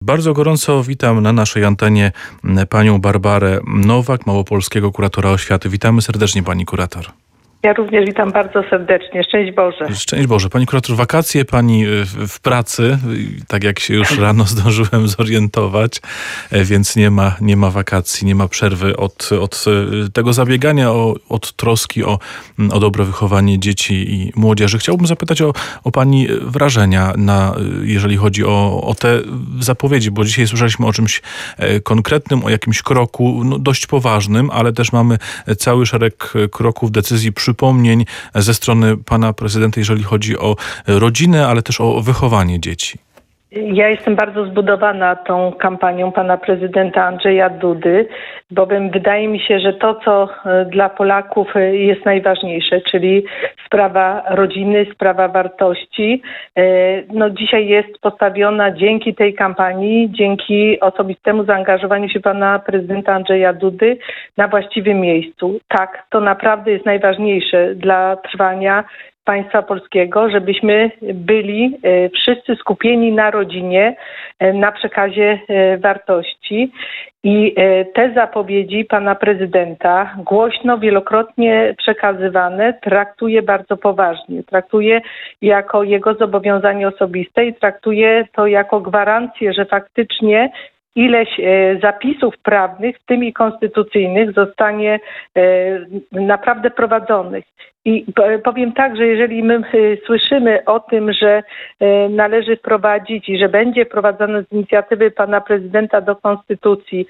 Bardzo gorąco witam na naszej antenie panią Barbarę Nowak, małopolskiego kuratora oświaty. Witamy serdecznie, pani kurator. Ja również witam bardzo serdecznie. Szczęść Boże. Szczęść Boże. Pani kurator, wakacje pani w pracy, tak jak się już rano zdążyłem zorientować, więc nie ma wakacji, nie ma przerwy od tego zabiegania, od troski o dobre wychowanie dzieci i młodzieży. Chciałbym zapytać o pani wrażenia, jeżeli chodzi o te zapowiedzi, bo dzisiaj słyszeliśmy o czymś konkretnym, o jakimś kroku dość poważnym, ale też mamy cały szereg kroków, decyzji, przypomnień ze strony pana prezydenta, jeżeli chodzi o rodzinę, ale też o wychowanie dzieci. Ja jestem bardzo zbudowana tą kampanią pana prezydenta Andrzeja Dudy, bowiem wydaje mi się, że to, co dla Polaków jest najważniejsze, czyli sprawa rodziny, sprawa wartości, dzisiaj jest postawiona dzięki tej kampanii, dzięki osobistemu zaangażowaniu się pana prezydenta Andrzeja Dudy na właściwym miejscu. Tak, to naprawdę jest najważniejsze dla trwania państwa polskiego, żebyśmy byli wszyscy skupieni na rodzinie, na przekazie wartości. I te zapowiedzi pana prezydenta, głośno, wielokrotnie przekazywane, traktuje bardzo poważnie. Traktuje jako jego zobowiązanie osobiste i traktuje to jako gwarancję, że faktycznie ileś zapisów prawnych, w tym i konstytucyjnych, zostanie naprawdę prowadzonych. I powiem tak, że jeżeli my słyszymy o tym, że należy wprowadzić i że będzie wprowadzony z inicjatywy pana prezydenta do konstytucji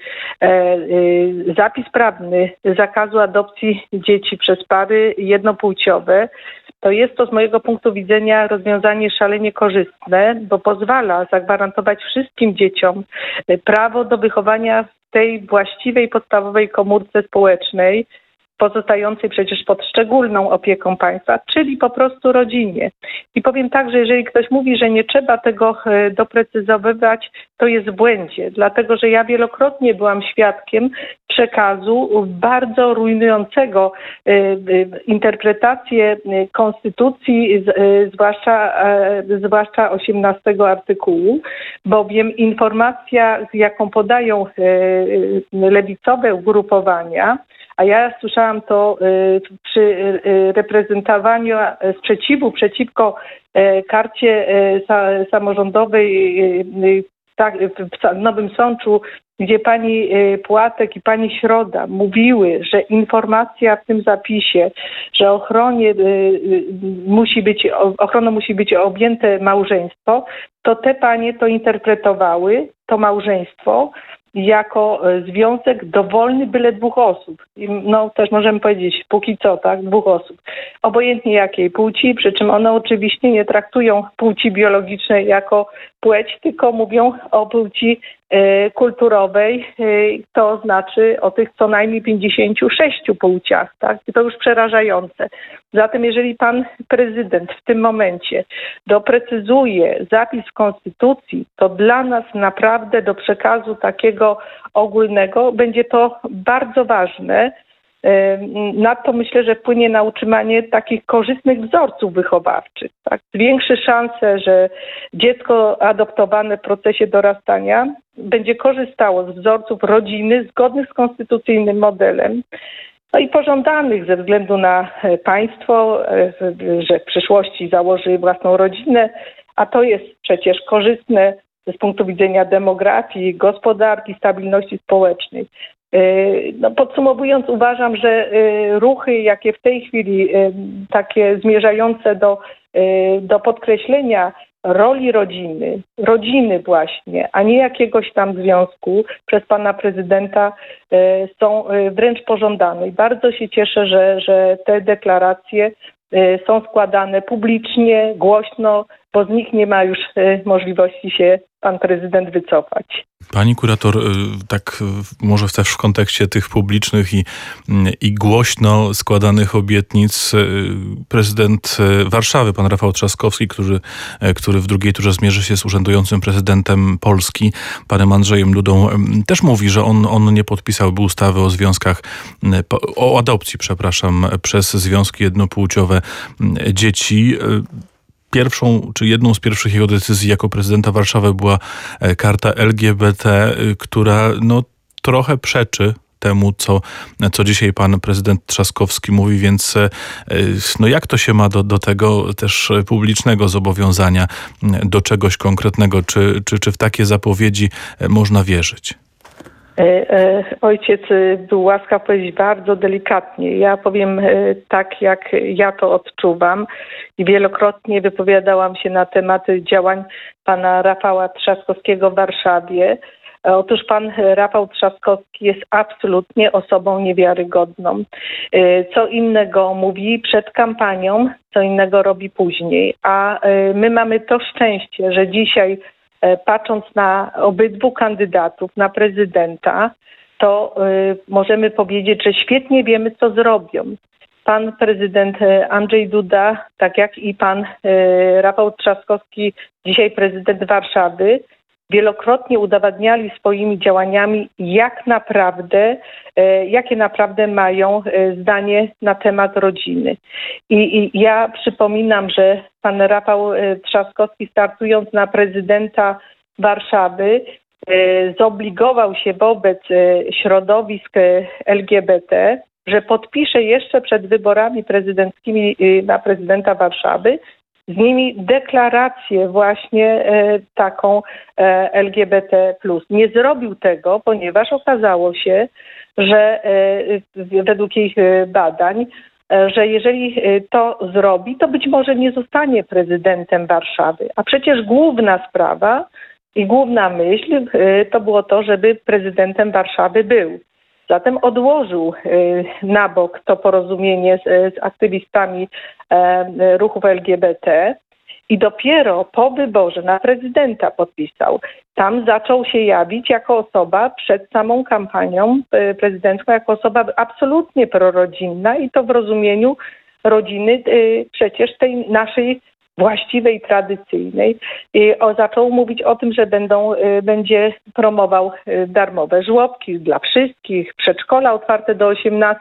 zapis prawny zakazu adopcji dzieci przez pary jednopłciowe, to jest to z mojego punktu widzenia rozwiązanie szalenie korzystne, bo pozwala zagwarantować wszystkim dzieciom prawo do wychowania w tej właściwej, podstawowej komórce społecznej, pozostającej przecież pod szczególną opieką państwa, czyli po prostu rodzinie. I powiem tak, że jeżeli ktoś mówi, że nie trzeba tego doprecyzowywać, to jest w błędzie, dlatego że ja wielokrotnie byłam świadkiem przekazu bardzo rujnującego interpretację konstytucji, zwłaszcza 18 artykułu, bowiem informacja, jaką podają lewicowe ugrupowania, a ja słyszałam to przy reprezentowaniu sprzeciwu przeciwko karcie samorządowej w Nowym Sączu, gdzie pani Płatek i pani Środa mówiły, że informacja w tym zapisie, że ochroną musi być objęte małżeństwo, to te panie to interpretowały, to małżeństwo, jako związek dowolny byle dwóch osób. Też możemy powiedzieć, póki co, tak, dwóch osób. Obojętnie jakiej płci, przy czym one oczywiście nie traktują płci biologicznej jako płeć, tylko mówią o płci kulturowej, to znaczy o tych co najmniej 56 płciach, tak? I to już przerażające. Zatem jeżeli pan prezydent w tym momencie doprecyzuje zapis w Konstytucji, to dla nas naprawdę do przekazu takiego ogólnego będzie to bardzo ważne. Nadto myślę, że wpłynie na utrzymanie takich korzystnych wzorców wychowawczych. Tak? Zwiększy szansę, że dziecko adoptowane w procesie dorastania będzie korzystało z wzorców rodziny zgodnych z konstytucyjnym modelem, i pożądanych ze względu na państwo, że w przyszłości założy własną rodzinę, a to jest przecież korzystne z punktu widzenia demografii, gospodarki, stabilności społecznej. Podsumowując, uważam, że ruchy, jakie w tej chwili takie zmierzające do podkreślenia roli rodziny właśnie, a nie jakiegoś tam związku przez pana prezydenta są wręcz pożądane. I bardzo się cieszę, że te deklaracje są składane publicznie, głośno, bo z nich nie ma już możliwości się pan prezydent wycofać. Pani kurator, tak może też w kontekście tych publicznych i głośno składanych obietnic, prezydent Warszawy, pan Rafał Trzaskowski, który w drugiej turze zmierzy się z urzędującym prezydentem Polski, panem Andrzejem Dudą, też mówi, że on nie podpisałby ustawy o adopcji, przez związki jednopłciowe dzieci. pierwszą, czy jedną z pierwszych jego decyzji jako prezydenta Warszawy była karta LGBT, która trochę przeczy temu, co dzisiaj pan prezydent Trzaskowski mówi, więc jak to się ma do tego też publicznego zobowiązania, do czegoś konkretnego? Czy w takie zapowiedzi można wierzyć? Ojciec był łaskaw powiedzieć bardzo delikatnie. Ja powiem tak, jak ja to odczuwam i wielokrotnie wypowiadałam się na temat działań pana Rafała Trzaskowskiego w Warszawie. Otóż pan Rafał Trzaskowski jest absolutnie osobą niewiarygodną. Co innego mówi przed kampanią, co innego robi później. A my mamy to szczęście, że dzisiaj patrząc na obydwu kandydatów, na prezydenta, to możemy powiedzieć, że świetnie wiemy, co zrobią. Pan prezydent Andrzej Duda, tak jak i pan Rafał Trzaskowski, dzisiaj prezydent Warszawy, wielokrotnie udowadniali swoimi działaniami, jakie naprawdę mają zdanie na temat rodziny. I ja przypominam, że pan Rafał Trzaskowski, startując na prezydenta Warszawy, zobligował się wobec środowisk LGBT, że podpisze jeszcze przed wyborami prezydenckimi na prezydenta Warszawy z nimi deklarację właśnie taką LGBT+. Nie zrobił tego, ponieważ okazało się, że według ich badań, że jeżeli to zrobi, to być może nie zostanie prezydentem Warszawy. A przecież główna sprawa i główna myśl to było to, żeby prezydentem Warszawy był. Zatem odłożył na bok to porozumienie z aktywistami ruchów LGBT i dopiero po wyborze na prezydenta podpisał. Tam zaczął się jawić jako osoba przed samą kampanią prezydencką, jako osoba absolutnie prorodzinna i to w rozumieniu rodziny przecież tej naszej właściwej, tradycyjnej. Zaczął mówić o tym, że będzie promował darmowe żłobki dla wszystkich, przedszkola otwarte do 18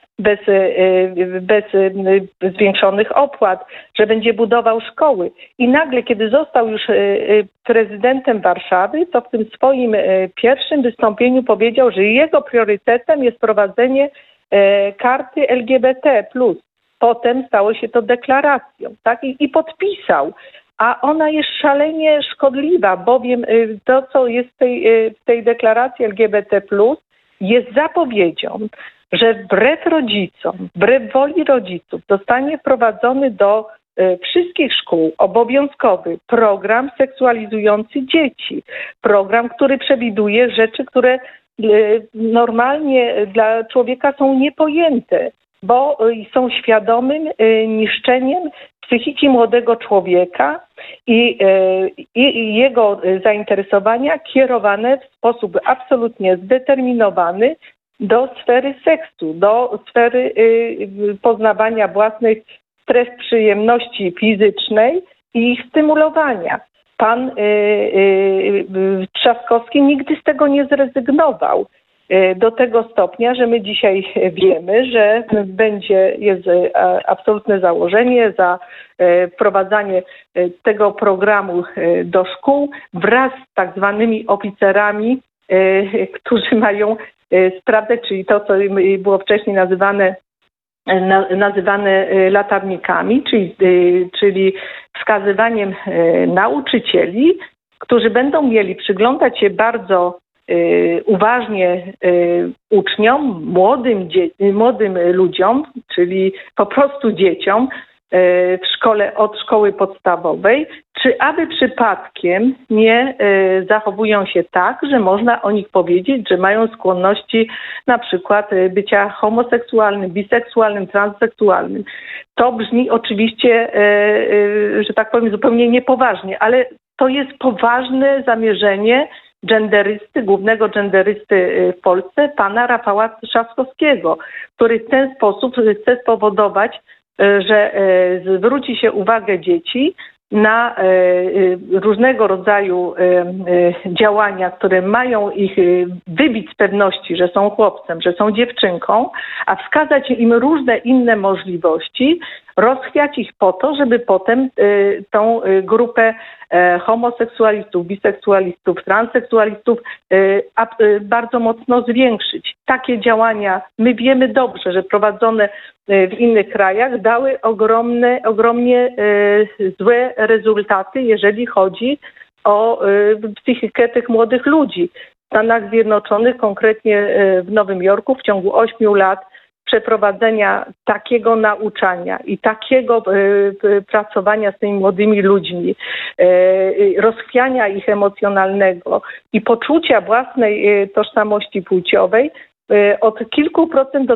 bez zwiększonych opłat, że będzie budował szkoły. I nagle, kiedy został już prezydentem Warszawy, to w tym swoim pierwszym wystąpieniu powiedział, że jego priorytetem jest prowadzenie karty LGBT+. Potem stało się to deklaracją, tak? I podpisał. A ona jest szalenie szkodliwa, bowiem to, co jest w tej deklaracji LGBT+, jest zapowiedzią, że wbrew rodzicom, wbrew woli rodziców zostanie wprowadzony do wszystkich szkół obowiązkowy program seksualizujący dzieci. Program, który przewiduje rzeczy, które normalnie dla człowieka są niepojęte, bo są świadomym niszczeniem psychiki młodego człowieka i jego zainteresowania kierowane w sposób absolutnie zdeterminowany do sfery seksu, do sfery poznawania własnych stref przyjemności fizycznej i ich stymulowania. Pan Trzaskowski nigdy z tego nie zrezygnował. Do tego stopnia, że my dzisiaj wiemy, że jest absolutne założenie za wprowadzanie tego programu do szkół wraz z tak zwanymi oficerami, którzy mają sprawdzać, czyli to, co było wcześniej nazywane latarnikami, czyli wskazywaniem nauczycieli, którzy będą mieli przyglądać się bardzo uważnie uczniom, młodym ludziom, czyli po prostu dzieciom w szkole od szkoły podstawowej, czy aby przypadkiem nie zachowują się tak, że można o nich powiedzieć, że mają skłonności na przykład bycia homoseksualnym, biseksualnym, transseksualnym. To brzmi oczywiście, że tak powiem, zupełnie niepoważnie, ale to jest poważne zamierzenie głównego genderysty w Polsce, pana Rafała Trzaskowskiego, który w ten sposób chce spowodować, że zwróci się uwagę dzieci na różnego rodzaju działania, które mają ich wybić z pewności, że są chłopcem, że są dziewczynką, a wskazać im różne inne możliwości, rozchwiać ich po to, żeby potem tą grupę homoseksualistów, biseksualistów, transseksualistów bardzo mocno zwiększyć. Takie działania, my wiemy dobrze, że prowadzone w innych krajach dały ogromnie złe rezultaty, jeżeli chodzi o psychikę tych młodych ludzi. W Stanach Zjednoczonych, konkretnie w Nowym Jorku, w ciągu 8 lat przeprowadzenia takiego nauczania i takiego pracowania z tymi młodymi ludźmi, rozchwiania ich emocjonalnego i poczucia własnej tożsamości płciowej, od kilku procent do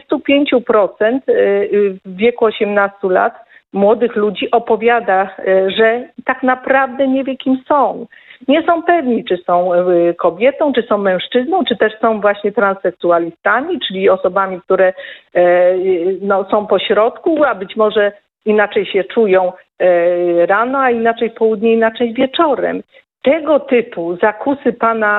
25% w wieku 18 lat młodych ludzi opowiada, że tak naprawdę nie wie, kim są. Nie są pewni, czy są kobietą, czy są mężczyzną, czy też są właśnie transseksualistami, czyli osobami, które są pośrodku, a być może inaczej się czują rano, a inaczej w południe, inaczej wieczorem. Tego typu zakusy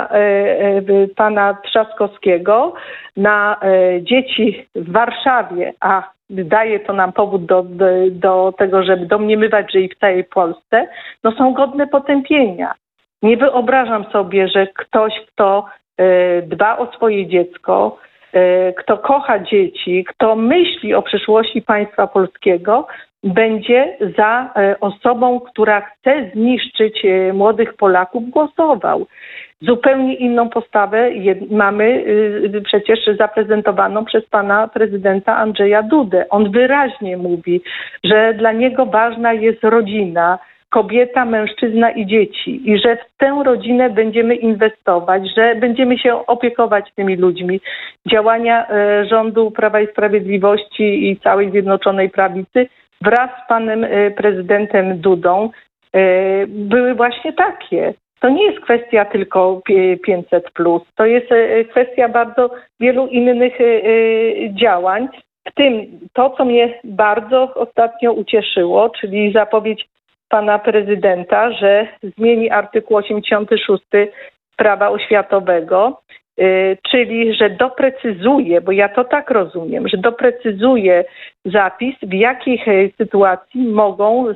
pana Trzaskowskiego na dzieci w Warszawie, a daje to nam powód do tego, żeby domniemywać, że i w całej Polsce, są godne potępienia. Nie wyobrażam sobie, że ktoś, kto dba o swoje dziecko, kto kocha dzieci, kto myśli o przyszłości państwa polskiego, będzie za osobą, która chce zniszczyć młodych Polaków, głosował. Zupełnie inną postawę mamy przecież zaprezentowaną przez pana prezydenta Andrzeja Dudę. On wyraźnie mówi, że dla niego ważna jest rodzina, kobieta, mężczyzna i dzieci i że w tę rodzinę będziemy inwestować, że będziemy się opiekować tymi ludźmi. Działania rządu Prawa i Sprawiedliwości i całej Zjednoczonej Prawicy wraz z panem prezydentem Dudą były właśnie takie. To nie jest kwestia tylko 500+, to jest kwestia bardzo wielu innych działań, w tym to, co mnie bardzo ostatnio ucieszyło, czyli zapowiedź pana prezydenta, że zmieni artykuł 86 prawa oświatowego, czyli że doprecyzuje, bo ja to tak rozumiem, że doprecyzuje zapis, w jakich sytuacji mogą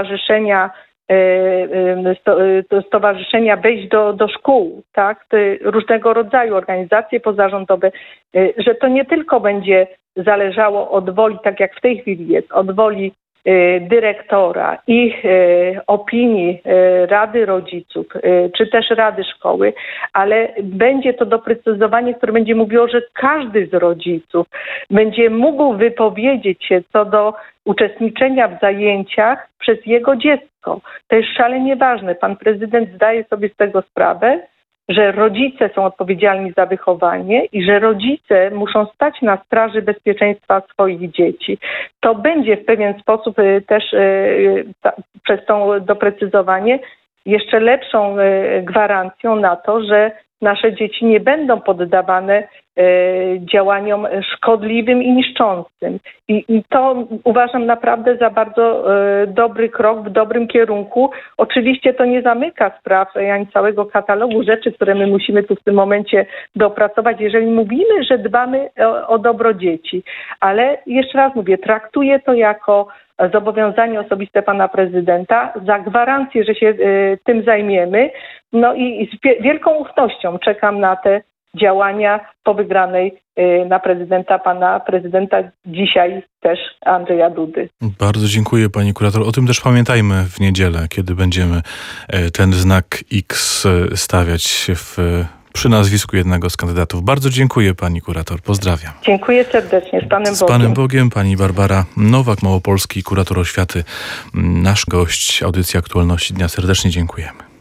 stowarzyszenia wejść do szkół, tak? Różnego rodzaju organizacje pozarządowe, że to nie tylko będzie zależało od woli, tak jak w tej chwili jest, od woli dyrektora i opinii Rady Rodziców, czy też Rady Szkoły, ale będzie to doprecyzowanie, które będzie mówiło, że każdy z rodziców będzie mógł wypowiedzieć się co do uczestniczenia w zajęciach przez jego dziecko. To jest szalenie ważne. Pan prezydent zdaje sobie z tego sprawę, że rodzice są odpowiedzialni za wychowanie i że rodzice muszą stać na straży bezpieczeństwa swoich dzieci. To będzie w pewien sposób też przez to doprecyzowanie jeszcze lepszą gwarancją na to, że nasze dzieci nie będą poddawane działaniom szkodliwym i niszczącym. I to uważam naprawdę za bardzo dobry krok w dobrym kierunku. Oczywiście to nie zamyka spraw ani całego katalogu rzeczy, które my musimy tu w tym momencie dopracować, jeżeli mówimy, że dbamy o dobro dzieci. Ale jeszcze raz mówię, traktuję to jako zobowiązanie osobiste pana prezydenta, za gwarancję, że się tym zajmiemy. No i z wielką ufnością czekam na te działania po wygranej na pana prezydenta dzisiaj też Andrzeja Dudy. Bardzo dziękuję pani kurator. O tym też pamiętajmy w niedzielę, kiedy będziemy ten znak X stawiać przy nazwisku jednego z kandydatów. Bardzo dziękuję pani kurator. Pozdrawiam. Dziękuję serdecznie. Z Panem Bogiem. Z Panem Bogiem. Pani Barbara Nowak, małopolski kurator oświaty. Nasz gość audycji Aktualności Dnia. Serdecznie dziękujemy.